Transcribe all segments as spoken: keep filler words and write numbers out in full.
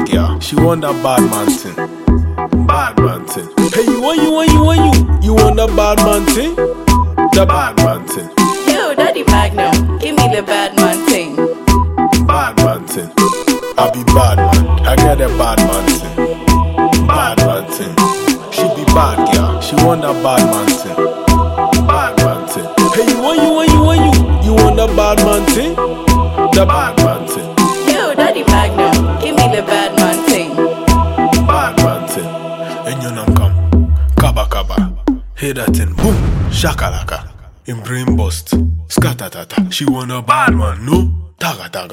girl, she want that bad man thing. Bad man thing. Hey, you want, you want, you want, you You want that bad man thing? The bad man thing. Yo, Daddy Magnum, give me the bad man thing. Bad man thing. I be bad man, I get a bad man thing. Bad man thing. She be bad girl, she want that bad man thing. Bad man thing. Hey, you want, you want, you want, you You want that bad man thing? The bad man thing. Yo, Daddy Magnum, give me the bad man thing. Bad man thing. And you nam come, kaba kaba. Hear that thing, boom, shakalaka. In brain bust, skatatata. She want a bad man, no? Taga taga.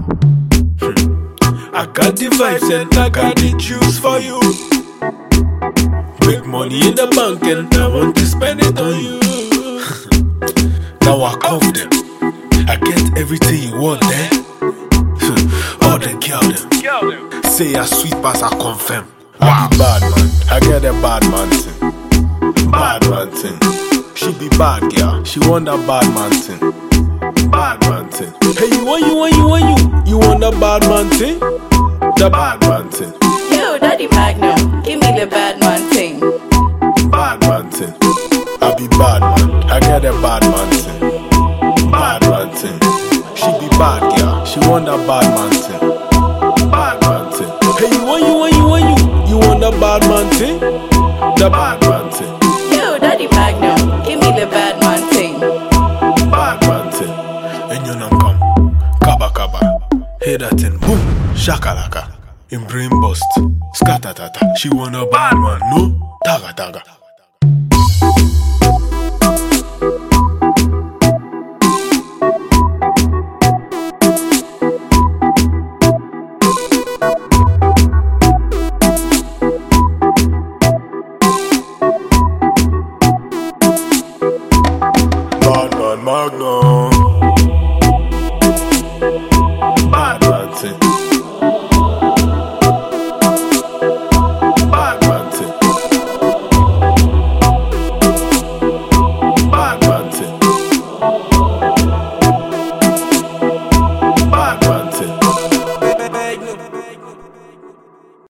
Hmm. I got the vibes and I got the juice for you. Big money in the bank and I want to spend it on you. Now I confident, I get everything you want, eh? All the girl them say I sweet pass, I confirm. I be bad man, I get a bad man thing. Bad man thing. She be bad girl, she want that bad man thing. Bad man thing. Hey, you want, you want, you want, you You want that bad man thing? The bad man thing. Yo, Daddy Magnum, give me the bad man thing. Bad man thing. I be bad man, I get a bad man thing. Bad man thing. She be bad girl, she want that bad man thing. Bad man thing. Hey, you want, you want, you want, you You want that bad man thing? The bad man thing. Yo, Daddy Magnum, give me the bad man thing. Bad man thing. And you nam come, kaba kaba. Hear that thing, boom, shakalaka. In brain bust, skatatata. She want a bad man, no? Taga taga. Bad man Magnum.